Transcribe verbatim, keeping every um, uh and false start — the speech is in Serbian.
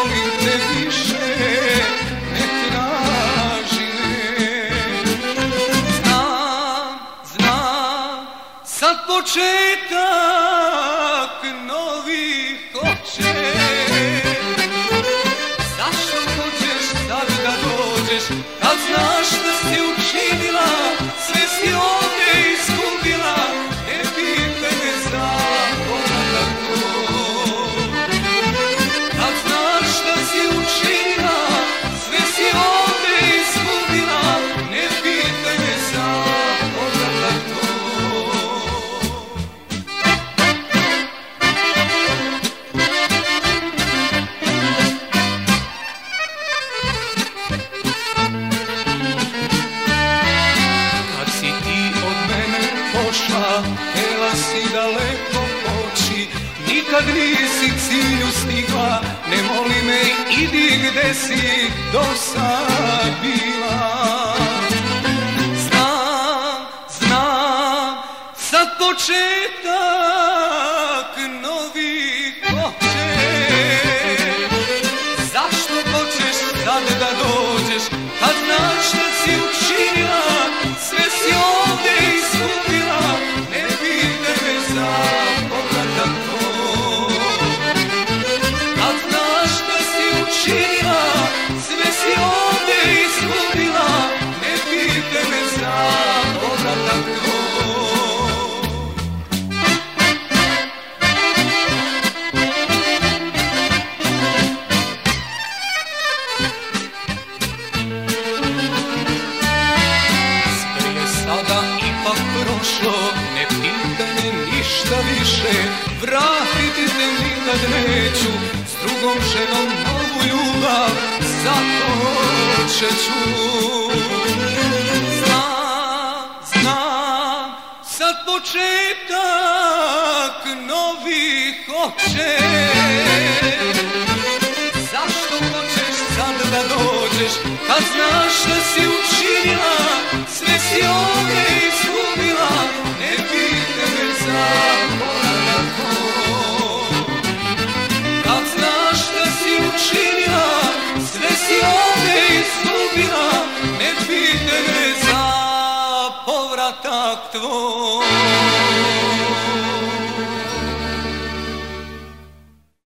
volim te više, ne traži me. Znam, znam, sad početak novi hoće. Zašto hoćeš sad da dođeš, kad znaš da si učinila, sve si ovdje izgubila, ne pitaj me za povratak tvoj. Kad znaš da si učinila, sve si ovdje izgubila, ne pitaj me za povratak tvoj. Htjela si daleko poći, nikad nisi cilju stigla, ne moli me, idi gde si do sad bila. Znam, znam, sad početak novi hoće. Zašto hoćeš sad da dođeš, kad znaš da si učinila, sve si ovdje izgubila, ne pitaj me za povratak tvoj. Kad znaš da si učinila, sve si ovdje izgubila, ne pitaj me za povratak tvoj. Ne pitaj me ništa više, vratiti te nikad neću, s drugom ženom novu ljubav započet ću. Znam, znam, sad početak novi hoće. Zašto hoćeš sad da dođeš, kad znaš da si učinila, sve si ovdje izgubila, ne pitaj me za povratak tvoj. Kad znaš da si učinila, sve si ovdje izgubila, ne pitaj me za povratak tvoj.